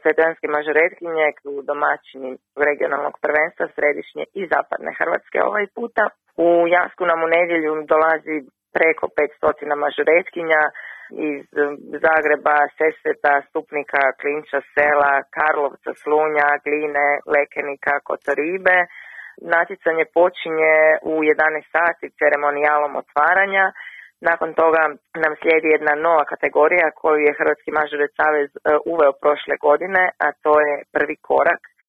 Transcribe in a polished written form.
svetojanske mažoretkinje domaćini regionalnog prvenstva središnje i zapadne Hrvatske ovaj puta. U Jasku nam u nedjelju dolazi preko 500 mažoretkinja iz Zagreba, Sesveta, Stupnika, Klinča, Sela, Karlovca, Slunja, Gline, Lekenika, Kotoribe. Natjecanje počinje u 11 sati ceremonijalom otvaranja. Nakon toga nam slijedi jedna nova kategorija koju je Hrvatski mažoret savez uveo prošle godine, a to je prvi korak.